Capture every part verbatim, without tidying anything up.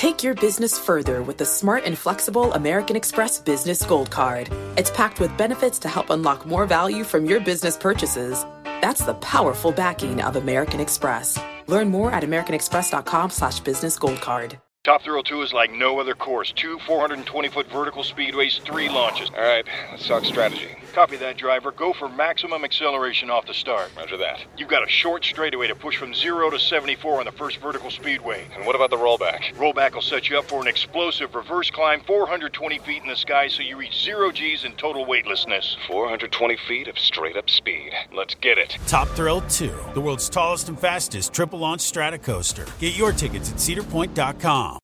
Take your business further with the smart and flexible American Express Business Gold Card. It's packed with benefits to help unlock more value from your business purchases. That's the powerful backing of American Express. Learn more at americanexpress.com slash business gold card. Top Thrill two is like no other course. Two four hundred twenty foot vertical speedways, three launches. All right, let's talk strategy. Copy that, driver. Go for maximum acceleration off the start. Roger that. You've got a short straightaway to push from zero to seventy-four on the first vertical speedway. And what about the rollback? Rollback will set you up for an explosive reverse climb four hundred twenty feet in the sky so you reach zero G's in total weightlessness. four hundred twenty feet of straight-up speed. Let's get it. Top Thrill two, the world's tallest and fastest triple-launch strata coaster. Get your tickets at cedar point dot com.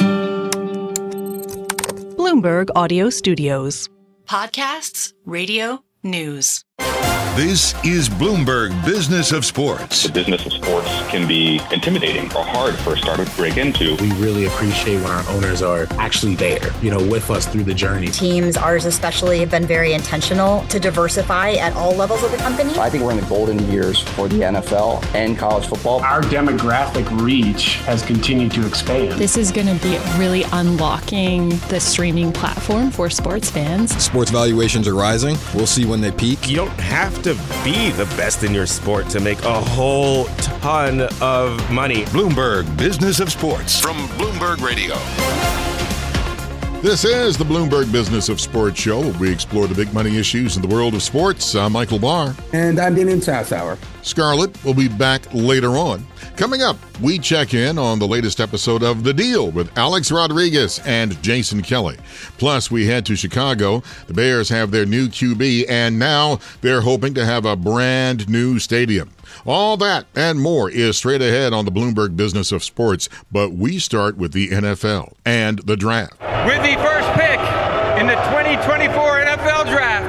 Bloomberg Audio Studios. Podcasts, radio, news. This is Bloomberg Business of Sports. The business of sports can be intimidating or hard for a startup to break into. We really appreciate when our owners are actually there, you know, with us through the journey. Teams, ours especially, have been very intentional to diversify at all levels of the company. I think we're in the golden years for the N F L and college football. Our demographic reach has continued to expand. This is going to be really unlocking the streaming platform for sports fans. Sports valuations are rising. We'll see when they peak. You don't have to be the best in your sport to make a whole ton of money. Bloomberg Business of Sports from Bloomberg Radio. This is the Bloomberg Business of Sports show, where we explore the big money issues in the world of sports. I'm Michael Barr. And I'm Damian Sassower. Scarlett will be back later on. Coming up, we check in on the latest episode of The Deal with Alex Rodriguez and Jason Kelly. Plus, we head to Chicago. The Bears have their new Q B, and now they're hoping to have a brand new stadium. All that and more is straight ahead on the Bloomberg Business of Sports, but we start with the N F L and the draft. With the first pick in the twenty twenty-four N F L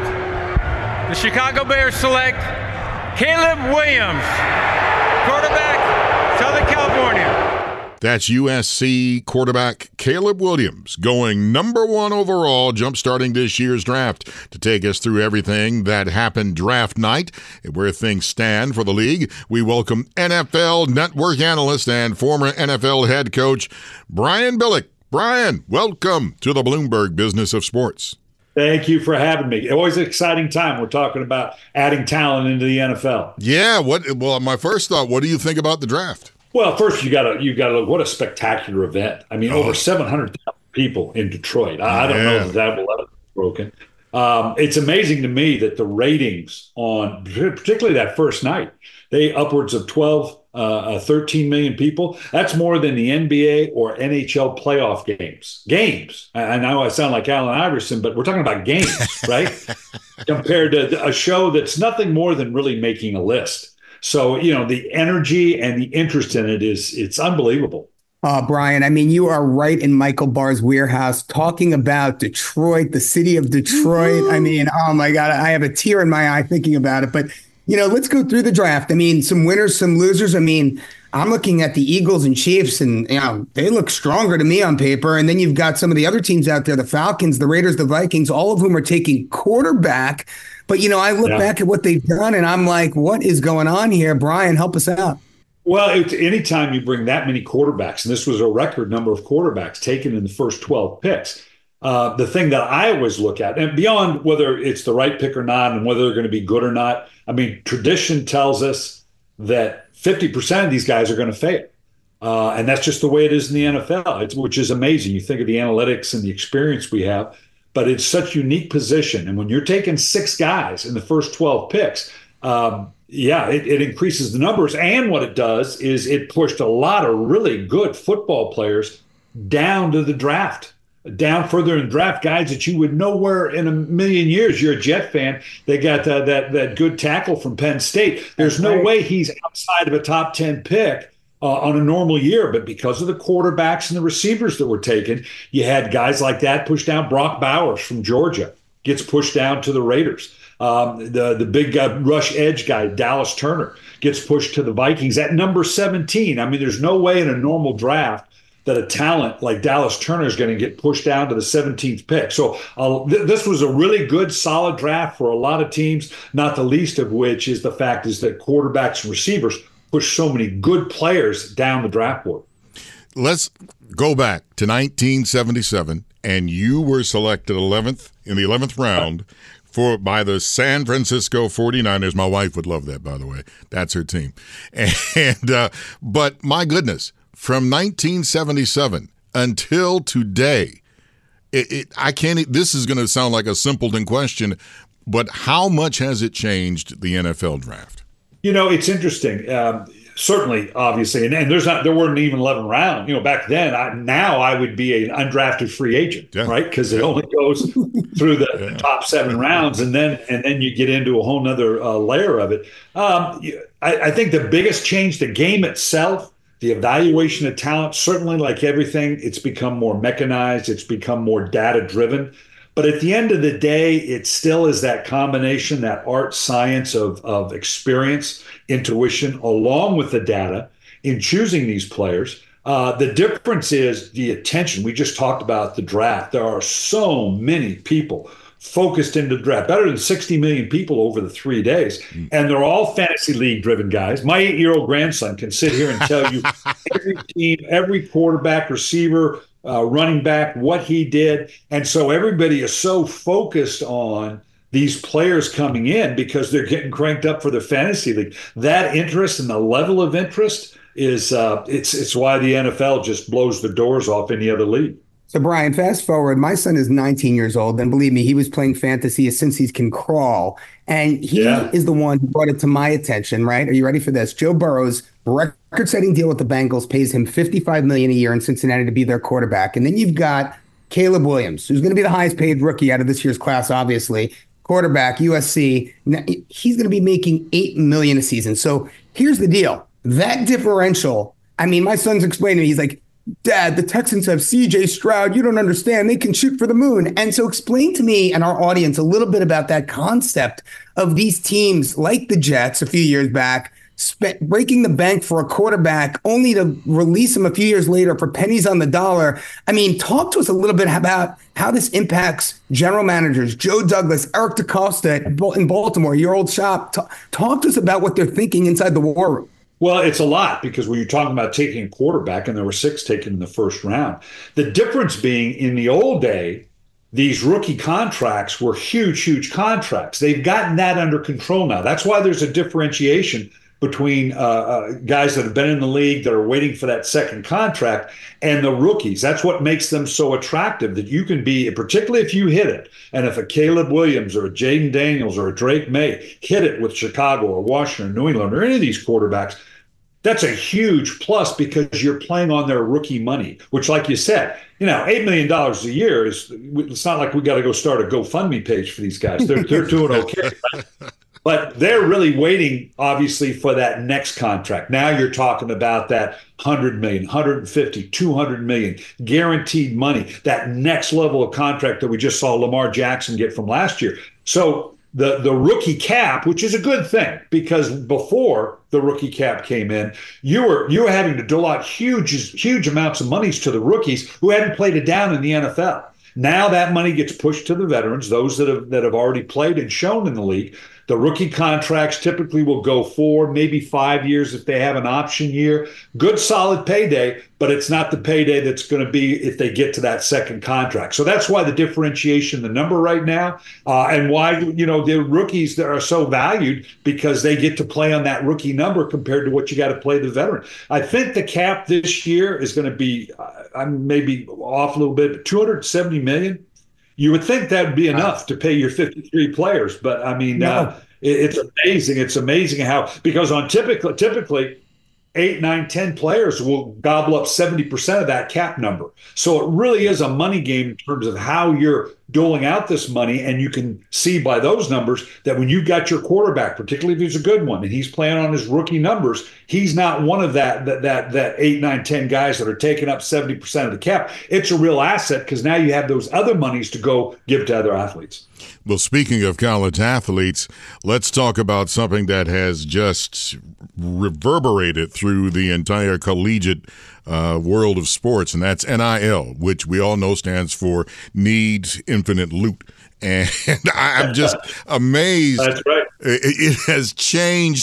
Draft, the Chicago Bears select Caleb Williams, quarterback, Southern California. That's U S C quarterback Caleb Williams going number one overall, jump-starting this year's draft. To take us through everything that happened draft night and where things stand for the league, we welcome N F L Network analyst and former N F L head coach Brian Billick. Brian, welcome to the Bloomberg Business of Sports. Thank you for having me. Always an exciting time. We're talking about adding talent into the N F L. Yeah. What? Well, my first thought, what do you think about the draft? Well, first you got to you got to look. What a spectacular event! I mean, oh. over seven hundred thousand people in Detroit. I, I don't yeah. know if that will ever be broken. Um, it's amazing to me that the ratings on, particularly that first night, they upwards of twelve, uh, thirteen million people. That's more than the N B A or N H L playoff games. Games. I know I sound like Allen Iverson, but we're talking about games, right? Compared to a show that's nothing more than really making a list. So, you know, the energy and the interest in it is, it's unbelievable. Uh, Brian, I mean, you are right in Michael Barr's wheelhouse talking about Detroit, the city of Detroit. I mean, oh my God, I have a tear in my eye thinking about it. But, you know, let's go through the draft. I mean, some winners, some losers. I mean, I'm looking at the Eagles and Chiefs, and, you know, they look stronger to me on paper. And then you've got some of the other teams out there, the Falcons, the Raiders, the Vikings, all of whom are taking quarterback. But, you know, I look yeah. back at what they've done, and I'm like, what is going on here? Brian, help us out. Well, it's, anytime you bring that many quarterbacks, and this was a record number of quarterbacks taken in the first twelve picks, uh, the thing that I always look at, and beyond whether it's the right pick or not and whether they're going to be good or not, I mean, tradition tells us that fifty percent of these guys are going to fail. Uh, and that's just the way it is in the N F L, it's, which is amazing. You think of the analytics and the experience we have, but it's such a unique position. And when you're taking six guys in the first twelve picks, um, yeah, it, it increases the numbers. And what it does is it pushed a lot of really good football players down to the draft, down further in draft, guys that you would nowhere in a million years. You're a Jet fan. They got uh, that that good tackle from Penn State. There's no way he's outside of a top ten pick uh, on a normal year. But because of the quarterbacks and the receivers that were taken, you had guys like that pushed down. Brock Bowers from Georgia gets pushed down to the Raiders. Um, the the big uh, rush edge guy, Dallas Turner, gets pushed to the Vikings at number seventeen. I mean, there's no way in a normal draft that a talent like Dallas Turner is going to get pushed down to the seventeenth pick. So uh, th- this was a really good, solid draft for a lot of teams, not the least of which is the fact is that quarterbacks and receivers push so many good players down the draft board. let's go back to nineteen seventy-seven, and you were selected eleventh in the eleventh round for by the San Francisco forty-niners. My wife would love that, by the way. That's her team. And uh, but my goodness, from nineteen seventy-seven until today, it, it, I can't. This is going to sound like a simpleton question, but how much has it changed the N F L draft? You know, it's interesting. Um, certainly, obviously, and, and there's not there weren't even eleven rounds. You know, back then. I, now I would be an undrafted free agent, yeah. right? Because it only goes through the, yeah. the top seven rounds, and then and then you get into a whole nother uh, layer of it. Um, I, I think the biggest change, the game itself, the evaluation of talent. Certainly, like everything, it's become more mechanized. It's become more data driven. But at the end of the day, it still is that combination, that art science of, of experience, intuition, along with the data in choosing these players. Uh, the difference is the attention. We just talked about the draft. There are so many people focused into the draft, better than sixty million people over the three days. Mm. And they're all fantasy league driven guys. My eight-year-old grandson can sit here and tell you every team, every quarterback, receiver, Uh, running back, what he did. And so everybody is so focused on these players coming in because they're getting cranked up for the fantasy league. That interest and the level of interest is uh, it's it's why the N F L just blows the doors off any other league. So, Brian, fast forward. My son is nineteen years old, and believe me, he was playing fantasy since he can crawl. And he yeah. is the one who brought it to my attention, right? Are you ready for this? Joe Burrow's record-setting deal with the Bengals pays him fifty-five million dollars a year in Cincinnati to be their quarterback. And then you've got Caleb Williams, who's going to be the highest-paid rookie out of this year's class, obviously. Quarterback, U S C. He's going to be making eight million dollars a season. So here's the deal. That differential, I mean, my son's explaining to me, he's like, Dad, the Texans have C J Stroud. You don't understand. They can shoot for the moon. And so explain to me and our audience a little bit about that concept of these teams like the Jets a few years back, spe- breaking the bank for a quarterback only to release him a few years later for pennies on the dollar. I mean, talk to us a little bit about how this impacts general managers, Joe Douglas, Eric DeCosta in Baltimore, your old shop. T- talk to us about what they're thinking inside the war room. Well, it's a lot because when you're talking about taking a quarterback, and there were six taken in the first round, the difference being in the old day, these rookie contracts were huge, huge contracts. They've gotten that under control now. That's why there's a differentiation between uh, uh, guys that have been in the league that are waiting for that second contract and the rookies. That's what makes them so attractive, that you can be, particularly if you hit it, and if a Caleb Williams or a Jaden Daniels or a Drake May hit it with Chicago or Washington or New England or any of these quarterbacks, that's a huge plus because you're playing on their rookie money, which, like you said, you know, eight million dollars a year is, it's not like we got to go start a GoFundMe page for these guys. They're, they're doing okay. Right? But they're really waiting, obviously, for that next contract. Now you're talking about that one hundred million, one hundred fifty, two hundred million guaranteed money, that next level of contract that we just saw Lamar Jackson get from last year. So the, the rookie cap, which is a good thing, because before the rookie cap came in, you were you were having to dole out huge, huge amounts of monies to the rookies who hadn't played it down in the N F L. Now that money gets pushed to the veterans, those that have that have already played and shown in the league. The rookie contracts typically will go four, maybe five years if they have an option year. Good, solid payday, but it's not the payday that's going to be if they get to that second contract. So that's why the differentiation, the number right now, uh, and why, you know, the rookies that are so valued, because they get to play on that rookie number compared to what you got to play the veteran. I think the cap this year is going to be, uh, I'm maybe off a little bit, but two hundred seventy million dollars. You would think that would be enough to pay your fifty-three players, but I mean, no. uh, it, it's amazing. It's amazing how, because on typically, typically eight, nine, ten players will gobble up seventy percent of that cap number. So it really is a money game in terms of how you're doling out this money. And you can see by those numbers that when you've got your quarterback, particularly if he's a good one and he's playing on his rookie numbers, he's not one of that, that, that, that eight, nine, ten guys that are taking up seventy percent of the cap. It's a real asset because now you have those other monies to go give to other athletes. Well, speaking of college athletes, let's talk about something that has just reverberated through the entire collegiate uh, world of sports, and that's N I L, which we all know stands for Needs Infinite Loot. And I'm just amazed. That's right. It, it has changed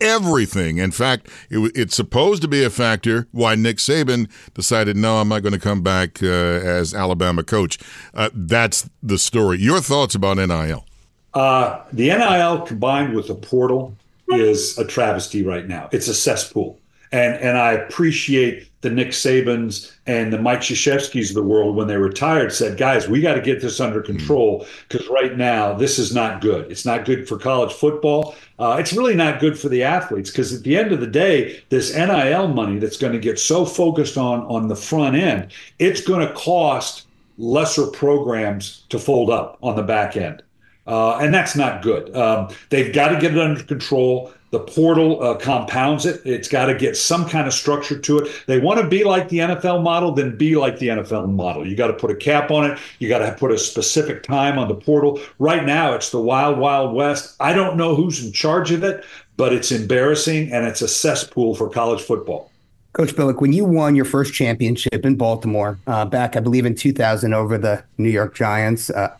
everything. In fact, it, it's supposed to be a factor why Nick Saban decided, no, I'm not going to come back uh, as Alabama coach. Uh, that's the story. Your thoughts about N I L? Uh, the N I L combined with the portal is a travesty right now. It's a cesspool. And and I appreciate the Nick Sabans and the Mike Krzyzewskis of the world when they retired said, guys, we got to get this under control because right now this is not good. It's not good for college football. Uh, it's really not good for the athletes because at the end of the day, this N I L money that's going to get so focused on, on the front end, it's going to cost lesser programs to fold up on the back end. Uh, and that's not good. Um, they've got to get it under control. The portal uh, compounds it. It's got to get some kind of structure to it. They want to be like the N F L model, then be like the N F L model. You got to put a cap on it. You got to put a specific time on the portal. Right now, it's the wild, wild west. I don't know who's in charge of it, but it's embarrassing, and it's a cesspool for college football. Coach Billick, when you won your first championship in Baltimore uh, back, I believe, in two thousand over the New York Giants, uh,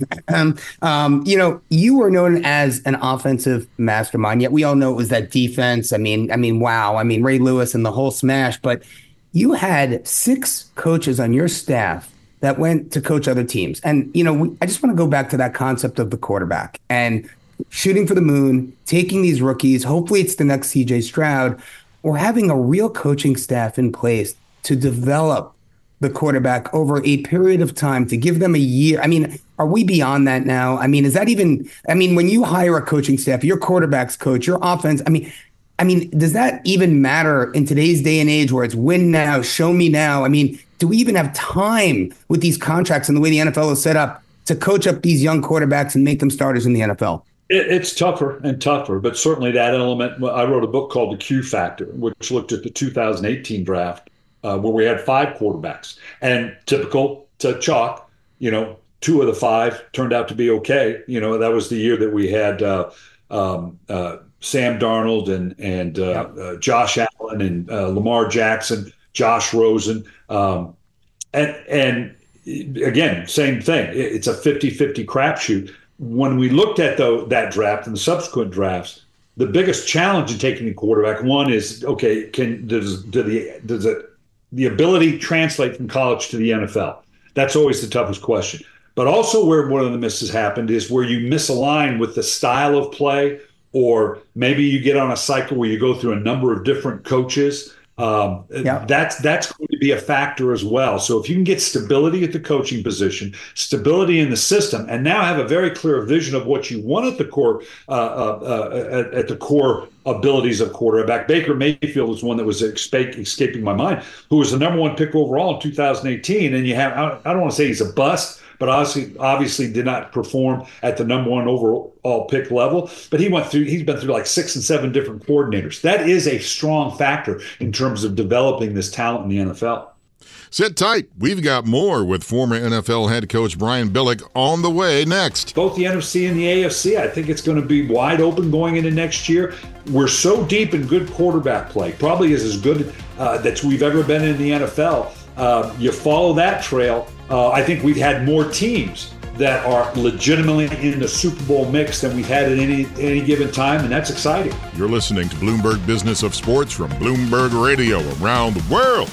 um, you know, you were known as an offensive mastermind. Yet we all know it was that defense. I mean, I mean, wow. I mean, Ray Lewis and the whole smash. But you had six coaches on your staff that went to coach other teams. And, you know, we, I just want to go back to that concept of the quarterback and shooting for the moon, taking these rookies. Hopefully it's the next C J Stroud. Or having a real coaching staff in place to develop the quarterback over a period of time, to give them a year. I mean, are we beyond that now? I mean, is that even, I mean, when you hire a coaching staff, your quarterback's coach, your offense, I mean, I mean, does that even matter in today's day and age where it's win now, show me now? I mean, do we even have time with these contracts and the way the N F L is set up to coach up these young quarterbacks and make them starters in the N F L? It's tougher and tougher, but certainly that element. I wrote a book called The Q Factor, which looked at the two thousand eighteen draft, uh, where we had five quarterbacks. And typical to chalk, you know, two of the five turned out to be okay. You know, that was the year that we had uh, um, uh, Sam Darnold and and uh, yeah. uh, Josh Allen and uh, Lamar Jackson, Josh Rosen. Um, and, and again, same thing. It's a fifty-fifty crapshoot. When we looked at the, that draft and the subsequent drafts, the biggest challenge in taking a quarterback, one is, okay, can does, do the, does it, the ability translate from college to the N F L? That's always the toughest question. But also where one of the misses happened is where you misalign with the style of play, or maybe you get on a cycle where you go through a number of different coaches. Um, yeah. That's that's going to be a factor as well. So if you can get stability at the coaching position, stability in the system, and now have a very clear vision of what you want at the core, uh, uh, uh, at, at the core abilities of quarterback. Baker Mayfield was one that was escape, escaping my mind, who was the number one pick overall in two thousand eighteen. And you have, I don't want to say he's a bust, but obviously, obviously did not perform at the number one overall pick level. But he went through, he's been through like six and seven different coordinators. That is a strong factor in terms of developing this talent in the N F L. Sit tight. We've got more with former N F L head coach Brian Billick on the way next. Both the N F C and the A F C, I think it's going to be wide open going into next year. We're so deep in good quarterback play, probably is as good uh, that we've ever been in the N F L. Uh, you follow that trail, uh, I think we've had more teams that are legitimately in the Super Bowl mix than we've had at any any given time, and that's exciting. You're listening to Bloomberg Business of Sports from Bloomberg Radio around the world.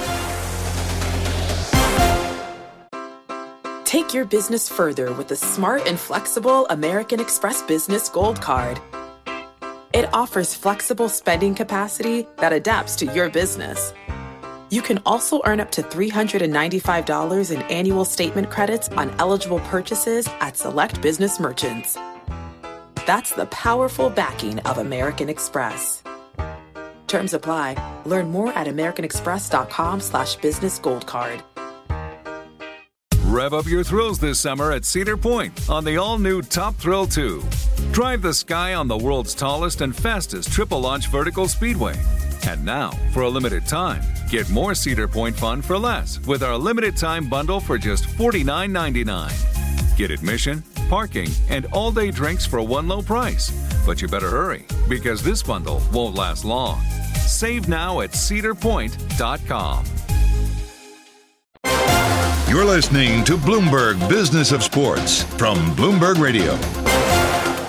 Take your business further with the smart and flexible American Express Business Gold Card. It offers flexible spending capacity that adapts to your business. You can also earn up to three hundred ninety-five dollars in annual statement credits on eligible purchases at select business merchants. That's the powerful backing of American Express. Terms apply. Learn more at americanexpress.com slash business gold card. Rev up your thrills this summer at Cedar Point on the all-new Top Thrill two. Drive the sky on the world's tallest and fastest triple-launch vertical speedway. And now, for a limited time, get more Cedar Point fun for less with our limited-time bundle for just forty-nine ninety-nine. Get admission, parking, and all-day drinks for one low price. But you better hurry, because this bundle won't last long. Save now at cedar point dot com. You're listening to Bloomberg Business of Sports from Bloomberg Radio.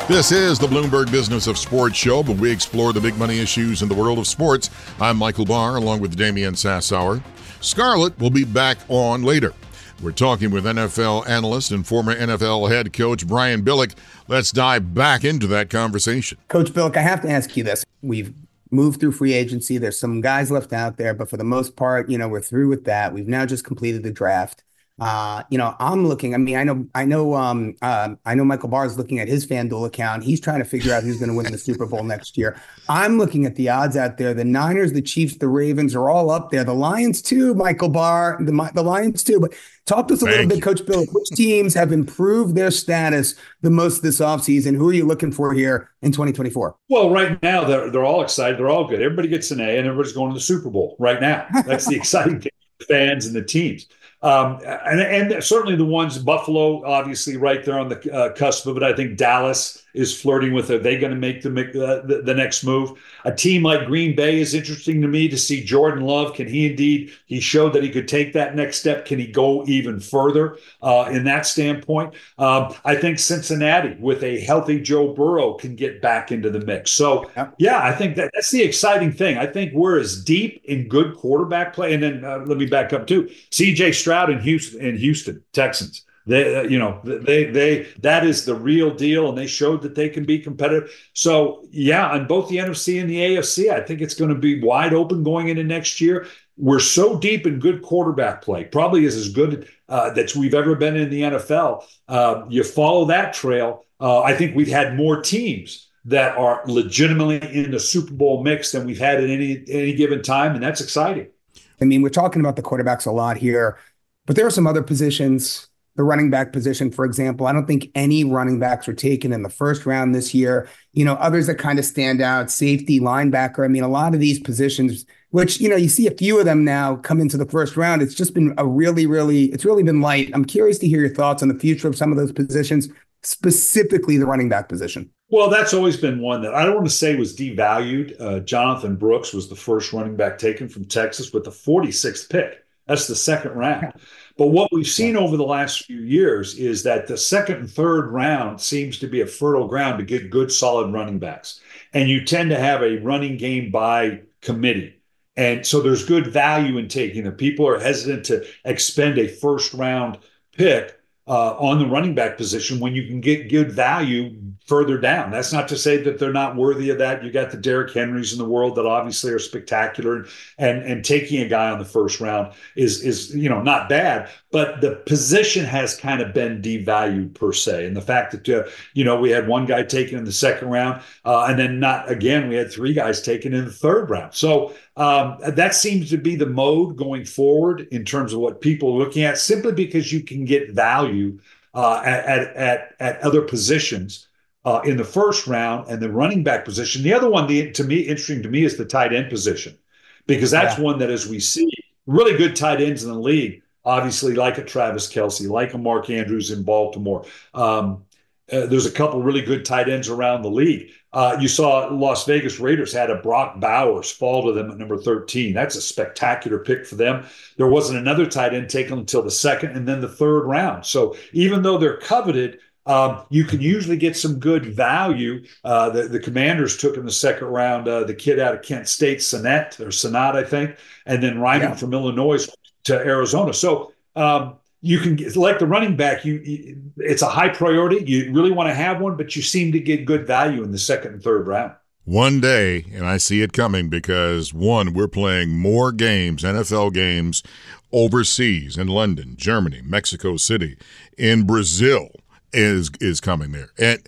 This is the Bloomberg Business of Sports show, but we explore the big money issues in the world of sports. I'm Michael Barr, along with Damian Sassower. Scarlett will be back on later. We're talking with N F L analyst and former N F L head coach Brian Billick. Let's dive back into that conversation. Coach Billick, I have to ask you this. We've moved through free agency. There's some guys left out there, but for the most part, you know, we're through with that. We've now just completed the draft. Uh, you know, I'm looking, I mean, I know, I know, um, uh, I know Michael Barr is looking at his FanDuel account. He's trying to figure out who's going to win the Super Bowl next year. I'm looking at the odds out there. The Niners, the Chiefs, the Ravens are all up there. The Lions too, Michael Barr, the, the Lions too. But talk to us a Thank little bit, you. Coach Bill. Which teams have improved their status the most this offseason? Who are you looking for here in twenty twenty-four? Well, right now, they're, they're all excited. They're all good. Everybody gets an A and everybody's going to the Super Bowl right now. That's the exciting thing, fans and the teams. Um, and, and certainly the ones, Buffalo, obviously right there on the uh, cusp of it. I think Dallas is flirting with it. Are they going to make the, uh, the the next move? A team like Green Bay is interesting to me to see Jordan Love. Can he indeed, he showed that he could take that next step. Can he go even further uh, in that standpoint? Um, I think Cincinnati with a healthy Joe Burrow can get back into the mix. So, yeah, I think that that's the exciting thing. I think we're as deep in good quarterback play. And then uh, let me back up too. C J Stroud in Houston, in Houston Texans. They, uh, you know, they, they, that is the real deal, and they showed that they can be competitive. So, yeah, on both the N F C and the A F C, I think it's going to be wide open going into next year. We're so deep in good quarterback play, probably is as good uh, that we've ever been in the N F L. Uh, you follow that trail, uh, I think we've had more teams that are legitimately in the Super Bowl mix than we've had at any any given time, and that's exciting. I mean, we're talking about the quarterbacks a lot here, but there are some other positions. The running back position, for example, I don't think any running backs were taken in the first round this year. You know, others that kind of stand out, safety, linebacker. I mean, a lot of these positions, which, you know, you see a few of them now come into the first round. It's just been a really, really, it's really been light. I'm curious to hear your thoughts on the future of some of those positions, specifically the running back position. Well, that's always been one that I don't want to say was devalued. Uh, Jonathan Brooks was the first running back taken from Texas with the forty-sixth pick. That's the second round. But what we've seen over the last few years is that the second and third round seems to be a fertile ground to get good, solid running backs. And you tend to have a running game by committee. And so there's good value in taking them. People are hesitant to expend a first round pick uh, on the running back position when you can get good value further down. That's not to say that they're not worthy of that. You got the Derrick Henrys in the world that obviously are spectacular, and and taking a guy on the first round is is you know not bad, but the position has kind of been devalued per se. And the fact that uh, you know we had one guy taken in the second round, uh, and then not again we had three guys taken in the third round. So um, that seems to be the mode going forward in terms of what people are looking at, simply because you can get value uh, at at at other positions. Uh, in the first round, and the running back position. The other one, the, to me, interesting to me, is the tight end position, because that's yeah. one that, as we see, really good tight ends in the league, obviously like a Travis Kelce, like a Mark Andrews in Baltimore. Um, uh, there's a couple really good tight ends around the league. Uh, you saw Las Vegas Raiders had a Brock Bowers fall to them at number thirteen. That's a spectacular pick for them. There wasn't another tight end taken until the second and then the third round. So even though they're coveted, Um, you can usually get some good value. Uh, the, the Commanders took in the second round uh, the kid out of Kent State, Sinnett, or Sinnott, I think, and then Ryman yeah. from Illinois to Arizona. So um, you can get, like the running back, you, you it's a high priority. You really want to have one, but you seem to get good value in the second and third round. One day, and I see it coming, because one, we're playing more games, N F L games, overseas in London, Germany, Mexico City, in Brazil. is is coming there. And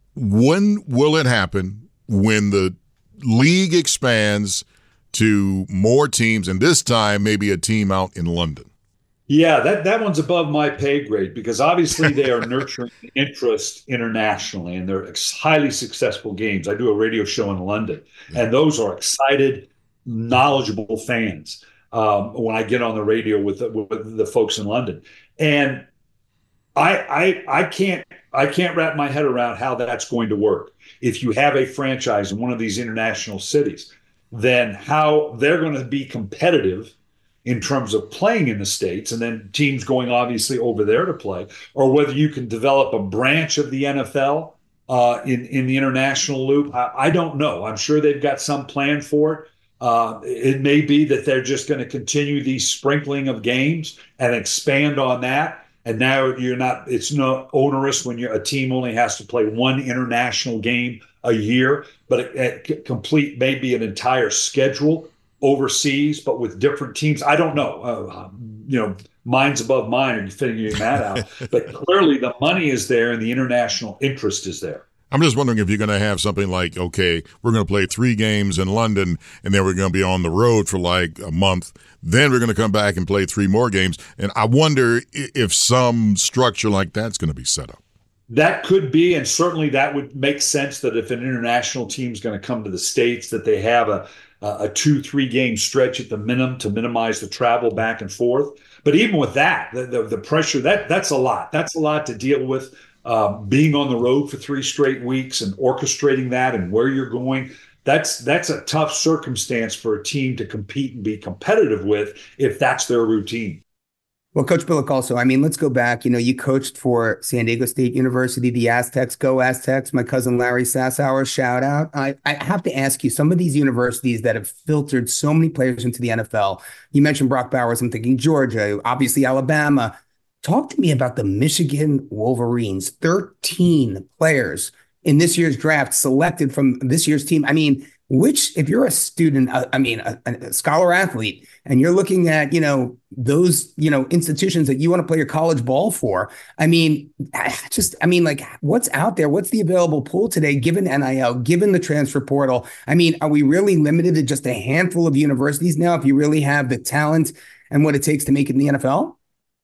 when will it happen? When the league expands to more teams, and this time maybe a team out in London? Yeah, that, that one's above my pay grade, because obviously they are nurturing interest internationally, and they're highly successful games. I do a radio show in London, and those are excited, knowledgeable fans um, when I get on the radio with the, with the folks in London. And I, I I can't I can't wrap my head around how that's going to work. If you have a franchise in one of these international cities, then how they're going to be competitive in terms of playing in the States, and then teams going obviously over there to play, or whether you can develop a branch of the N F L uh, in, in the international loop? I, I don't know. I'm sure they've got some plan for it. Uh, it may be that they're just going to continue the sprinkling of games and expand on that. And now you're not, it's not onerous when you're, a team only has to play one international game a year, but it, it complete maybe an entire schedule overseas, but with different teams. I don't know. Uh, you know, mine's above mine and figuring that out. But clearly the money is there and the international interest is there. I'm just wondering if you're going to have something like, okay, we're going to play three games in London, and then we're going to be on the road for like a month. Then we're going to come back and play three more games. And I wonder if some structure like that's going to be set up. That could be, and certainly that would make sense that if an international team is going to come to the States, that they have a, a two, three game stretch at the minimum to minimize the travel back and forth. But even with that, the, the, the pressure, that that's a lot. That's a lot to deal with. Um, being on the road for three straight weeks and orchestrating that and where you're going, that's that's a tough circumstance for a team to compete and be competitive with if that's their routine. Well, Coach Billick also, I mean, let's go back. You know, you coached for San Diego State University, the Aztecs, go Aztecs, my cousin Larry Sassauer, shout out. I, I have to ask you, some of these universities that have filtered so many players into the N F L, you mentioned Brock Bowers, I'm thinking Georgia, obviously Alabama. Talk to me about the Michigan Wolverines, thirteen players in this year's draft selected from this year's team. I mean, which, if you're a student, uh, I mean, a, a scholar athlete, and you're looking at, you know, those, you know, institutions that you want to play your college ball for, I mean, just, I mean, like, what's out there? What's the available pool today, given N I L, given the transfer portal? I mean, are we really limited to just a handful of universities now if you really have the talent and what it takes to make it in the N F L?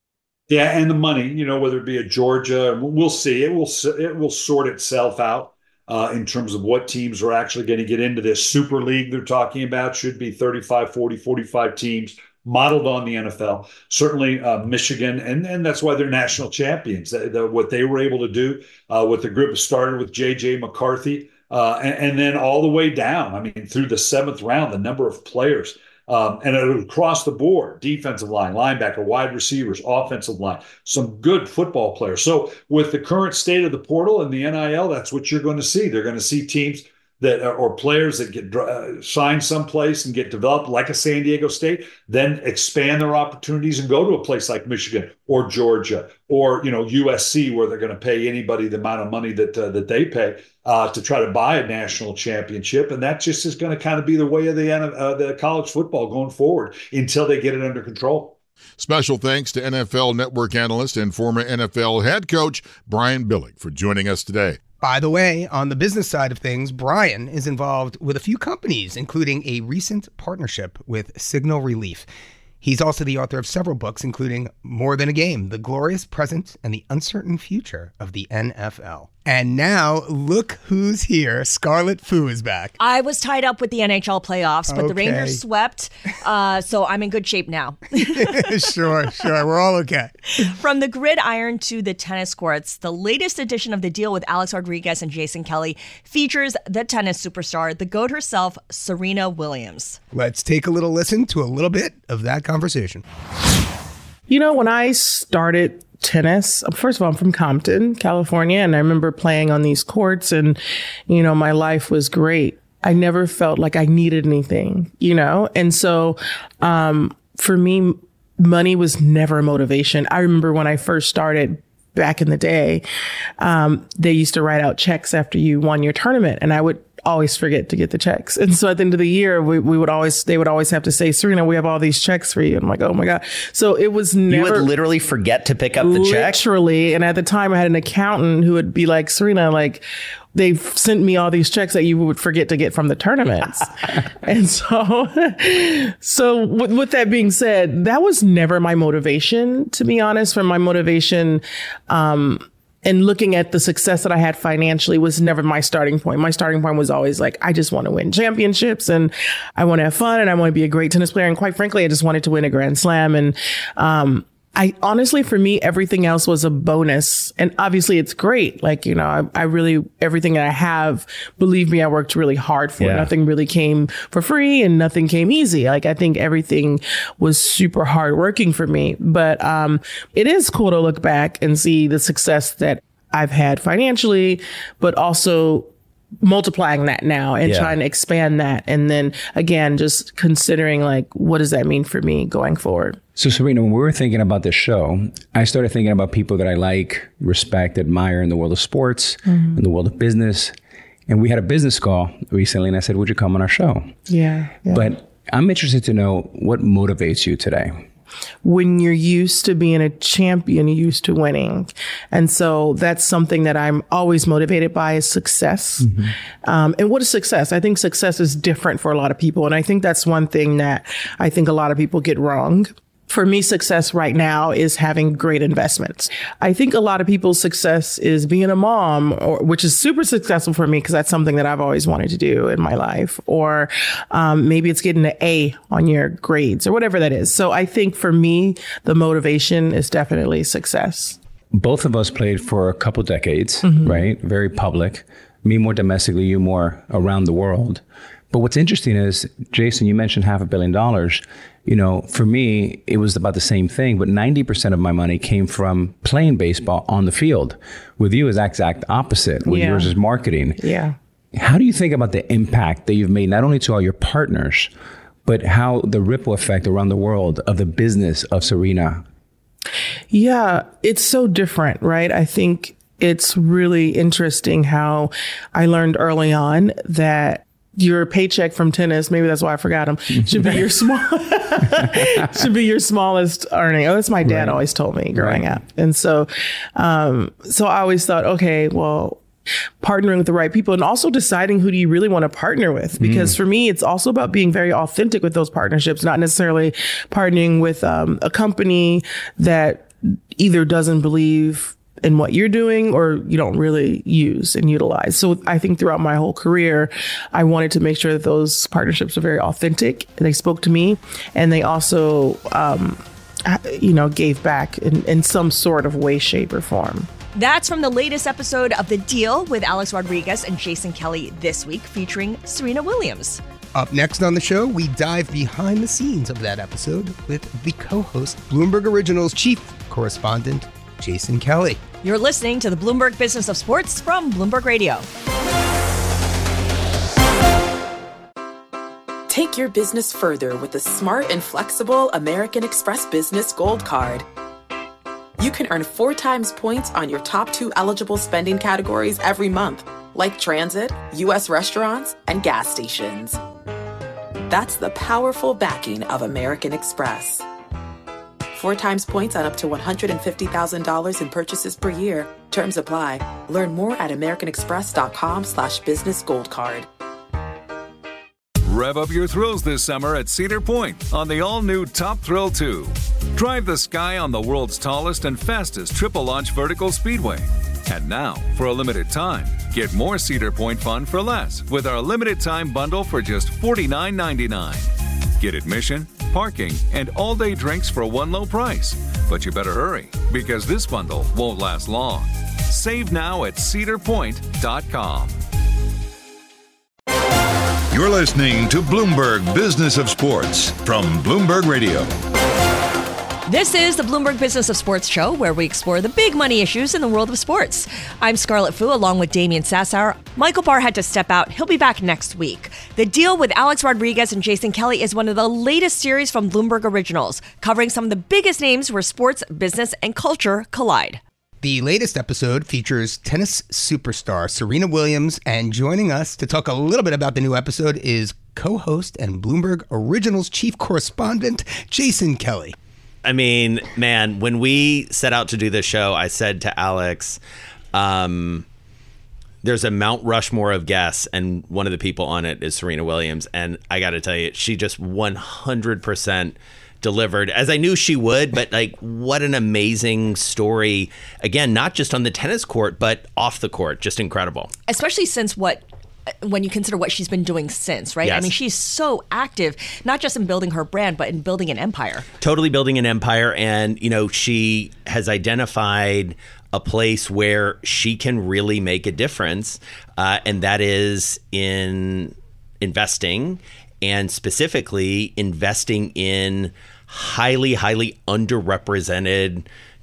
Yeah, and the money, you know, whether it be a Georgia, we'll see. It will it will sort itself out uh, in terms of what teams are actually going to get into this Super League they're talking about. Should be thirty-five, forty, forty-five teams modeled on the N F L. Certainly uh, Michigan, and, and that's why they're national champions. The, the, what they were able to do uh, with the group started with J J McCarthy uh, and, and then all the way down. I mean, through the seventh round, the number of players. Um, and it across the board, defensive line, linebacker, wide receivers, offensive line, some good football players. So with the current state of the portal and the N I L, that's what you're going to see. They're going to see teams that or players that get uh, signed someplace and get developed like a San Diego State, then expand their opportunities and go to a place like Michigan or Georgia or, you know, U S C, where they're going to pay anybody the amount of money that uh, that they pay uh, to try to buy a national championship. And that just is going to kind of be the way of the, uh, the college football going forward until they get it under control. Special thanks to N F L Network analyst and former N F L head coach Brian Billick for joining us today. By the way, on the business side of things, Brian is involved with a few companies, including a recent partnership with Signal Relief. He's also the author of several books, including More Than a Game, The Glorious Present and the Uncertain Future of the N F L. And now, look who's here. Scarlet Fu is back. I was tied up with the N H L playoffs, but okay. the Rangers swept, uh, so I'm in good shape now. Sure, sure. We're all okay. From the gridiron to the tennis courts, the latest edition of The Deal with Alex Rodriguez and Jason Kelly features the tennis superstar, the GOAT herself, Serena Williams. Let's take a little listen to a little bit of that conversation. You know, when I started tennis, first of all, I'm from Compton, California, and I remember playing on these courts and, you know, my life was great. I never felt like I needed anything, you know? And so, um, for me, money was never a motivation. I remember when I first started back in the day, um, they used to write out checks after you won your tournament, and I would always forget to get the checks. And so at the end of the year, we, we would always, they would always have to say, Serena, we have all these checks for you. And I'm like, oh my God. So it was never. You would literally forget to pick up the check? Literally. And at the time I had an accountant who would be like, Serena, like, they've sent me all these checks that you would forget to get from the tournaments. And so, so with, with that being said, that was never my motivation, to be honest. From my motivation, um, and looking at the success that I had financially was never my starting point. My starting point was always like, I just want to win championships and I want to have fun and I want to be a great tennis player. And quite frankly, I just wanted to win a Grand Slam. And, um, I honestly, for me, everything else was a bonus. And obviously it's great. Like, you know, I, I really, everything that I have, believe me, I worked really hard for. Yeah. Nothing really came for free and nothing came easy. Like, I think everything was super hard working for me. But um, it is cool to look back and see the success that I've had financially, but also multiplying that now and Yeah. trying to expand that. And then again, just considering like, what does that mean for me going forward? So Serena, when we were thinking about this show, I started thinking about people that I like, respect, admire in the world of sports, Mhm. in the world of business. And we had a business call recently and I said, would you come on our show? Yeah. yeah. But I'm interested to know what motivates you today. When you're used to being a champion, you're used to winning. And so that's something that I'm always motivated by is success. Mm-hmm. Um, and what is success? I think success is different for a lot of people. And I think that's one thing that I think a lot of people get wrong. For me, success right now is having great investments. I think a lot of people's success is being a mom, or, which is super successful for me because that's something that I've always wanted to do in my life. Or um, maybe it's getting an A on your grades or whatever that is. So I think for me, the motivation is definitely success. Both of us played for a couple decades, Mhm. right? Very public. Me more domestically, you more around the world. But what's interesting is, Jason, you mentioned half a billion dollars. You know, for me, it was about the same thing, but ninety percent of my money came from playing baseball on the field. With you, is exact opposite. With Yeah. yours is marketing. Yeah. How do you think about the impact that you've made, not only to all your partners, but how the ripple effect around the world of the business of Serena? Yeah, it's so different, right? I think it's really interesting how I learned early on that your paycheck from tennis, maybe that's why I forgot them, should be your small, should be your smallest earning. Oh, that's my dad Right. always told me growing Right. up. And so, um, so I always thought, okay, well, partnering with the right people and also deciding who do you really want to partner with. Because Mm. for me, it's also about being very authentic with those partnerships, not necessarily partnering with um, a company that either doesn't believe in what you're doing or you don't really use and utilize. So I think throughout my whole career, I wanted to make sure that those partnerships are very authentic and they spoke to me, and they also, um, you know, gave back in, in some sort of way, shape, or form. That's from the latest episode of The Deal with Alex Rodriguez and Jason Kelly this week, featuring Serena Williams. Up next on the show, we dive behind the scenes of that episode with the co-host, Bloomberg Originals chief correspondent, Jason Kelly. You're listening to the Bloomberg Business of Sports from Bloomberg Radio. Take your business further with the smart and flexible American Express Business Gold Card. You can earn four times points on your top two eligible spending categories every month, like transit, U S restaurants, and gas stations. That's the powerful backing of American Express. Four times points on up to one hundred fifty thousand dollars in purchases per year. Terms apply. Learn more at americanexpress.com slash business gold card. Rev up your thrills this summer at Cedar Point on the all-new Top Thrill two. Drive the sky on the world's tallest and fastest triple-launch vertical speedway. And now, for a limited time, get more Cedar Point fun for less with our limited-time bundle for just forty-nine ninety-nine. Get admission, parking, and all-day drinks for one low price. But you better hurry, because this bundle won't last long. Save now at cedar point dot com. You're listening to Bloomberg Business of Sports from Bloomberg Radio. This is the Bloomberg Business of Sports show, where we explore the big money issues in the world of sports. I'm Scarlett Fu, along with Damian Sassower. Michael Barr had to step out. He'll be back next week. The Deal with Alex Rodriguez and Jason Kelly is one of the latest series from Bloomberg Originals, covering some of the biggest names where sports, business, and culture collide. The latest episode features tennis superstar Serena Williams, and joining us to talk a little bit about the new episode is co-host and Bloomberg Originals chief correspondent Jason Kelly. I mean, man, when we set out to do this show, I said to Alex, um, there's a Mount Rushmore of guests, and one of the people on it is Serena Williams. And I got to tell you, she just one hundred percent delivered, as I knew she would. But like, what an amazing story. Again, not just on the tennis court, but off the court. Just incredible. Especially since what when you consider what she's been doing since, right? Yes. I mean, she's so active, not just in building her brand, but in building an empire. Totally building an empire. And, you know, she has identified a place where she can really make a difference. Uh, and that is in investing, and specifically investing in highly, highly underrepresented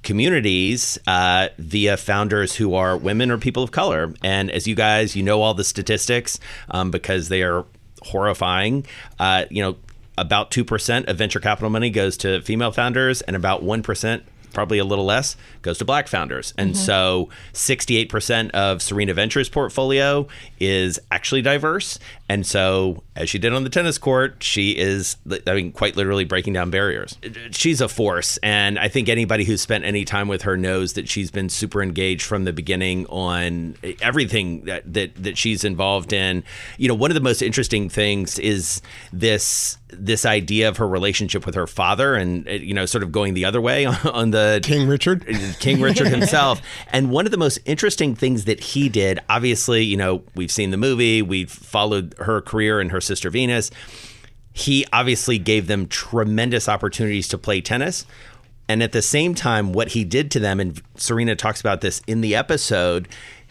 communities uh, via founders who are women or people of color. And as you guys, you know all the statistics um, because they are horrifying. Uh, you know, about two percent of venture capital money goes to female founders, and about one percent, probably a little less, goes to black founders. And mm-hmm. so sixty-eight percent of Serena Ventures' portfolio is actually diverse. And so, as she did on the tennis court, she is, I mean, quite literally breaking down barriers. She's a force. And I think anybody who's spent any time with her knows that she's been super engaged from the beginning on everything that, that, that she's involved in. You know, one of the most interesting things is this this idea of her relationship with her father and, you know, sort of going the other way on, on the King Richard, King Richard himself. And one of the most interesting things that he did, obviously, you know, we've seen the movie, we've followed her career and her sister Venus. He obviously gave them tremendous opportunities to play tennis. And at the same time, what he did to them, and Serena talks about this in the episode,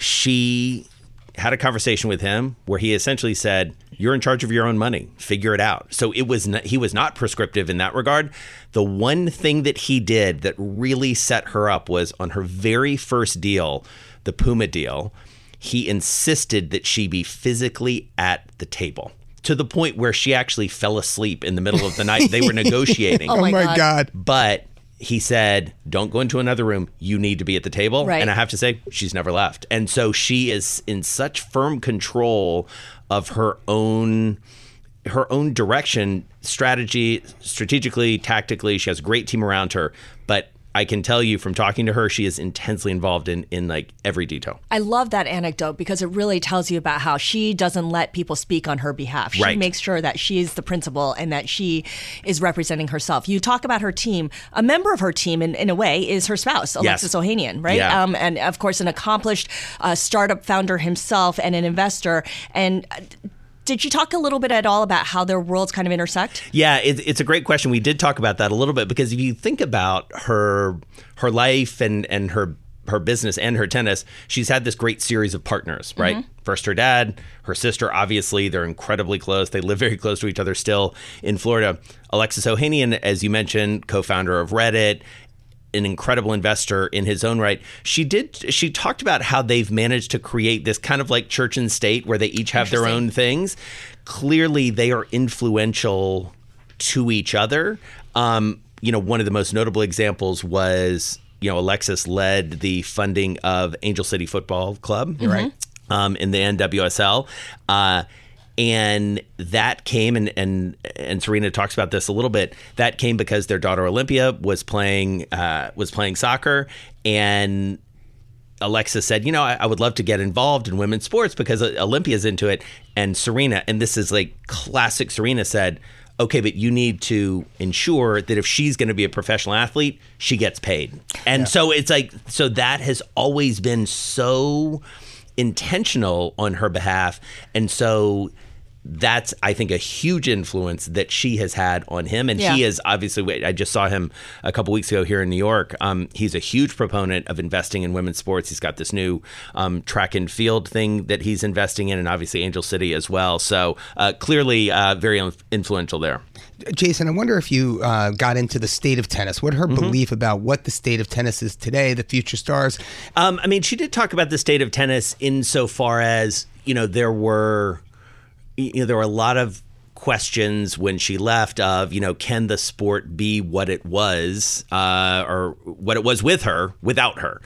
she had a conversation with him where he essentially said, you're in charge of your own money. Figure it out. So it was not, he was not prescriptive in that regard. The one thing that he did that really set her up was on her very first deal, the Puma deal, he insisted that she be physically at the table to the point where she actually fell asleep in the middle of the night. They were negotiating. Oh, my God. God. But he said, don't go into another room. You need to be at the table. Right. And I have to say, she's never left. And so she is in such firm control of her own her own direction, strategy, strategically, tactically. She has a great team around her. But I can tell you from talking to her, she is intensely involved in, in like every detail. I love that anecdote because it really tells you about how she doesn't let people speak on her behalf. She Right. makes sure that she is the principal and that she is representing herself. You talk about her team. A member of her team, in, in a way, is her spouse, Alexis Yes. Ohanian, right? Yeah. Um, and of course, an accomplished uh, startup founder himself and an investor. And uh, did you talk a little bit at all about how their worlds kind of intersect? Yeah, it, it's a great question. We did talk about that a little bit because if you think about her her life and, and her her business and her tennis, she's had this great series of partners, right? Mm-hmm. First her dad, her sister, obviously, they're incredibly close. They live very close to each other still in Florida. Alexis Ohanian, as you mentioned, co-founder of Reddit, an incredible investor in his own right. She did. She talked about how they've managed to create this kind of like church and state where they each have their own things. Clearly, they are influential to each other. Um, you know, one of the most notable examples was, you know, Alexis led the funding of Angel City Football Club, Mhm. right? Um, in the N W S L. Uh, And that came, and, and and Serena talks about this a little bit. That came because their daughter Olympia was playing uh, was playing soccer, and Alexa said, "You know, I, I would love to get involved in women's sports because Olympia's into it." And Serena, and this is like classic Serena, said, "Okay, but you need to ensure that if she's going to be a professional athlete, she gets paid." And Yeah. so it's like, so that has always been so intentional on her behalf, and so that's, I think, a huge influence that she has had on him. And Yeah. he is obviously, I just saw him a couple weeks ago here in New York. Um, he's a huge proponent of investing in women's sports. He's got this new um, track and field thing that he's investing in, and obviously Angel City as well. So uh, clearly uh, very influential there. Jason, I wonder if you uh, got into the state of tennis. What her Mhm. belief about what the state of tennis is today, the future stars? Um, I mean, she did talk about the state of tennis insofar as, you know, there were, you know, there were a lot of questions when she left of, you know, can the sport be what it was uh, or what it was with her without her?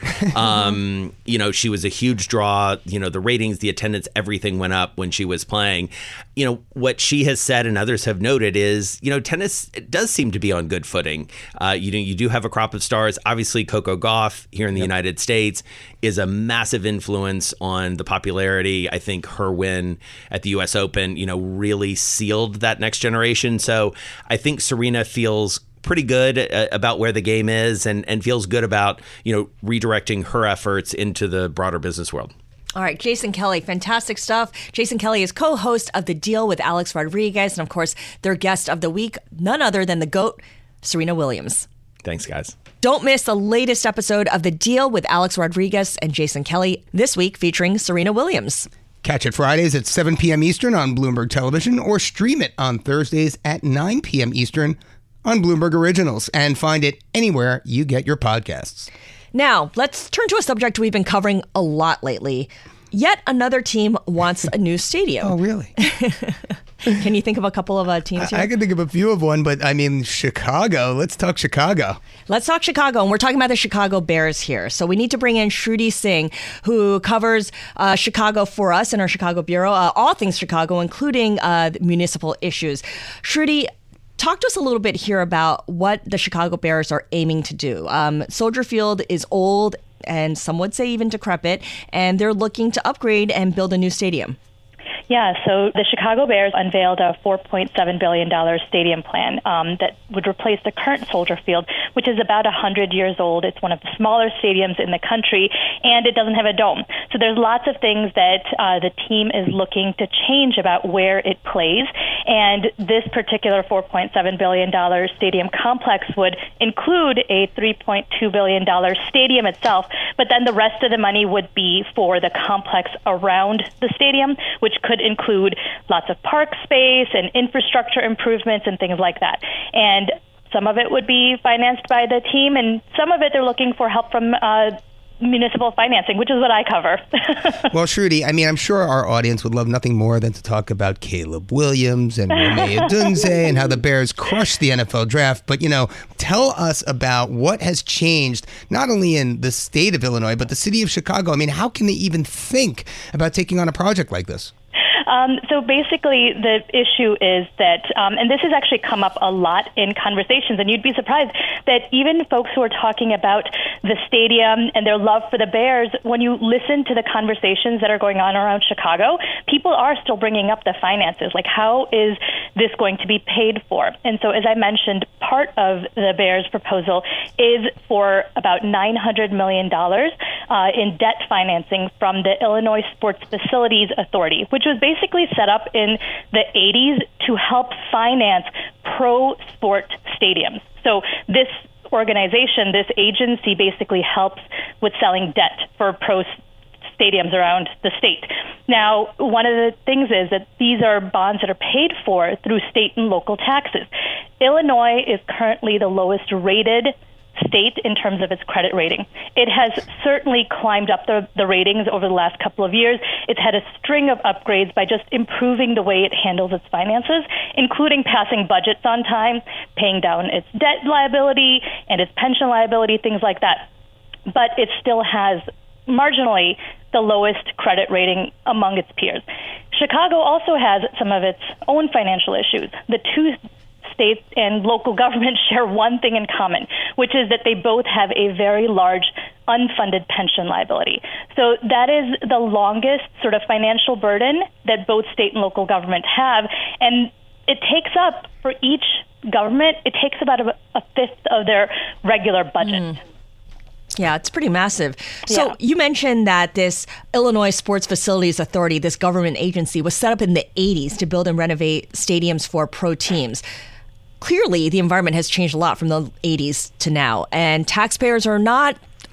Um, you know, she was a huge draw. You know, the ratings, the attendance, everything went up when she was playing. You know, what she has said and others have noted is, you know, tennis does seem to be on good footing. Uh, you know, you do have a crop of stars. Obviously, Coco Gauff here in the yep. United States is a massive influence on the popularity. I think her win at the U S Open, you know, really sealed that next generation. So I think Serena feels pretty good uh, about where the game is and, and feels good about, you know, redirecting her efforts into the broader business world. All right, Jason Kelly, fantastic stuff. Jason Kelly is co-host of The Deal with Alex Rodriguez, and of course, their guest of the week, none other than the GOAT, Serena Williams. Thanks, guys. Don't miss the latest episode of The Deal with Alex Rodriguez and Jason Kelly, this week featuring Serena Williams. Catch it Fridays at seven p.m. Eastern on Bloomberg Television or stream it on Thursdays at nine p.m. Eastern on Bloomberg Originals, and find it anywhere you get your podcasts. Now, let's turn to a subject we've been covering a lot lately. Yet another team wants a new stadium. Oh, really? Can you think of a couple of uh, teams here? I, I can think of a few of one, but I mean, Chicago. Let's talk Chicago. Let's talk Chicago, and we're talking about the Chicago Bears here. So we need to bring in Shruti Singh, who covers uh, Chicago for us in our Chicago Bureau, uh, all things Chicago, including uh, municipal issues. Shruti, talk to us a little bit here about what the Chicago Bears are aiming to do. Um, Soldier Field is old, and some would say even decrepit, and they're looking to upgrade and build a new stadium. Yeah, so the Chicago Bears unveiled a four point seven billion dollars stadium plan um, that would replace the current Soldier Field, which is about one hundred years old. It's one of the smaller stadiums in the country, and it doesn't have a dome. So there's lots of things that uh, the team is looking to change about where it plays, and this particular four point seven billion dollars stadium complex would include a three point two billion dollars stadium itself, but then the rest of the money would be for the complex around the stadium, which could include lots of park space and infrastructure improvements and things like that. And some of it would be financed by the team, and some of it they're looking for help from uh, municipal financing, which is what I cover. Well, Shruti, I mean, I'm sure our audience would love nothing more than to talk about Caleb Williams and Rene Odunze and how the Bears crushed the N F L draft. But, you know, tell us about what has changed, not only in the state of Illinois, but the city of Chicago. I mean, how can they even think about taking on a project like this? Um, so basically, the issue is that, um, and this has actually come up a lot in conversations, and you'd be surprised that even folks who are talking about the stadium and their love for the Bears, when you listen to the conversations that are going on around Chicago, people are still bringing up the finances. Like, how is this going to be paid for? And so, as I mentioned, part of the Bears' proposal is for about nine hundred million dollars uh, in debt financing from the Illinois Sports Facilities Authority, which was basically basically set up in the eighties to help finance pro sport stadiums. So this organization, this agency basically helps with selling debt for pro stadiums around the state. Now, one of the things is that these are bonds that are paid for through state and local taxes. Illinois is currently the lowest rated state in terms of its credit rating. It has certainly climbed up the, the ratings over the last couple of years. It's had a string of upgrades by just improving the way it handles its finances, including passing budgets on time, paying down its debt liability and its pension liability, things like that. But it still has marginally the lowest credit rating among its peers. Chicago also has some of its own financial issues. The two states and local governments share one thing in common, which is that they both have a very large unfunded pension liability. So that is the longest sort of financial burden that both state and local government have. And it takes up, for each government, it takes about a, a fifth of their regular budget. Mm. Yeah, it's pretty massive. So yeah. You mentioned that this Illinois Sports Facilities Authority, this government agency, was set up in the eighties to build and renovate stadiums for pro teams. Clearly, the environment has changed a lot from the eighties to now, and taxpayers are not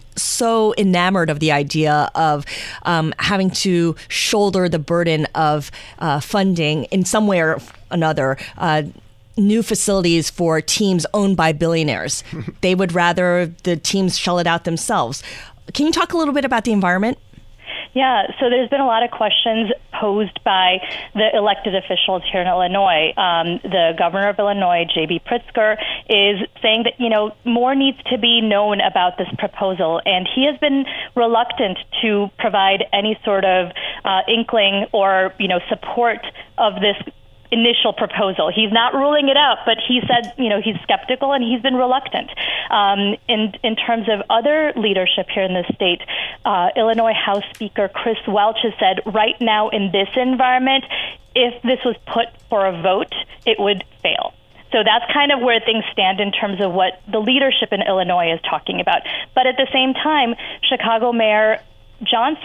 so enamored of the idea of um, having to shoulder the burden of uh, funding in some way or another uh, new facilities for teams owned by billionaires. They would rather the teams shell it out themselves. Can you talk a little bit about the environment? Yeah, so there's been a lot of questions posed by the elected officials here in Illinois. Um, the governor of Illinois, J B Pritzker, is saying that, you know, more needs to be known about this proposal, and he has been reluctant to provide any sort of uh, inkling or, you know, support of this initial proposal. He's not ruling it out, but he said, you know, he's skeptical and he's been reluctant. Um, in in terms of other leadership here in the state, uh, Illinois House Speaker Chris Welch has said, right now in this environment, if this was put for a vote, it would fail. So that's kind of where things stand in terms of what the leadership in Illinois is talking about. But at the same time, Chicago Mayor Johnson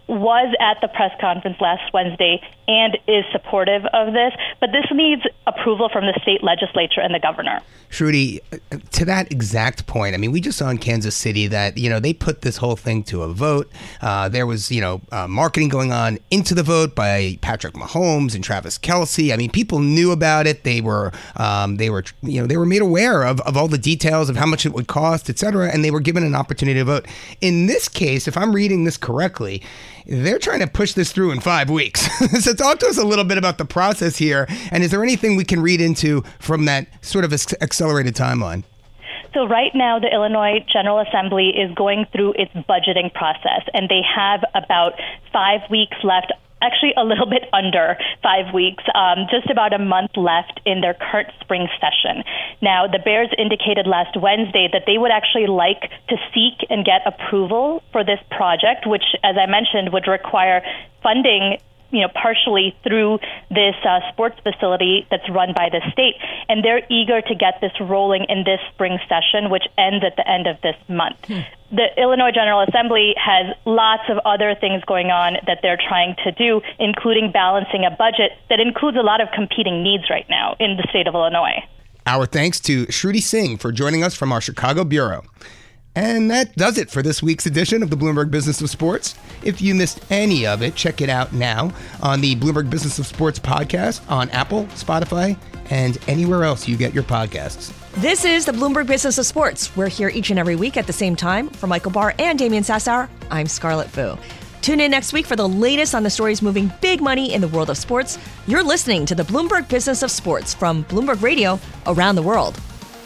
was at the press conference last Wednesday and is supportive of this, but this needs approval from the state legislature and the governor. Shruti, to that exact point, I mean, we just saw in Kansas City that, you know, they put this whole thing to a vote. Uh, there was, you know, uh, marketing going on into the vote by Patrick Mahomes and Travis Kelce. I mean, people knew about it. They were, um, they were, you know, they were made aware of, of all the details of how much it would cost, et cetera, and they were given an opportunity to vote. In this case, if I'm reading this correctly, they're trying to push this through in five weeks. So talk to us a little bit about the process here. And is there anything we can read into from that sort of accelerated timeline? So right now, the Illinois General Assembly is going through its budgeting process, and they have about five weeks left. Actually, a little bit under five weeks, um, just about a month left in their current spring session. Now, the Bears indicated last Wednesday that they would actually like to seek and get approval for this project, which, as I mentioned, would require funding, you know, partially through this uh, sports facility that's run by the state. And they're eager to get this rolling in this spring session, which ends at the end of this month. Hmm. The Illinois General Assembly has lots of other things going on that they're trying to do, including balancing a budget that includes a lot of competing needs right now in the state of Illinois. Our thanks to Shruti Singh for joining us from our Chicago bureau. And that does it for this week's edition of the Bloomberg Business of Sports. If you missed any of it, check it out now on the Bloomberg Business of Sports podcast on Apple, Spotify, and anywhere else you get your podcasts. This is the Bloomberg Business of Sports. We're here each and every week at the same time. For Michael Barr and Damian Sassower, I'm Scarlett Fu. Tune in next week for the latest on the stories moving big money in the world of sports. You're listening to the Bloomberg Business of Sports from Bloomberg Radio around the world.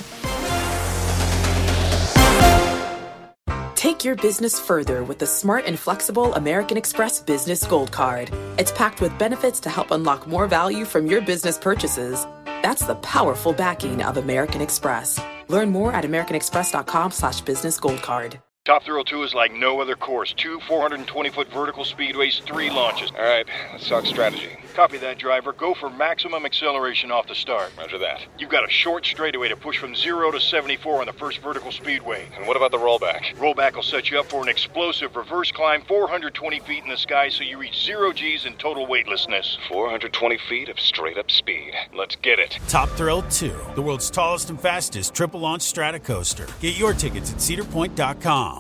Take your business further with the smart and flexible American Express Business Gold Card. It's packed with benefits to help unlock more value from your business purchases. That's the powerful backing of American Express. Learn more at americanexpress.com slash business gold card. Top Thrill two is like no other course. Two four hundred twenty foot vertical speedways, three launches. All right, let's talk strategy. Copy that, driver. Go for maximum acceleration off the start. Measure that. You've got a short straightaway to push from zero to seventy-four on the first vertical speedway. And what about the rollback? Rollback will set you up for an explosive reverse climb four hundred twenty feet in the sky so you reach zero G's in total weightlessness. four hundred twenty feet of straight-up speed. Let's get it. Top Thrill two, the world's tallest and fastest triple-launch strata coaster. Get your tickets at cedar point dot com.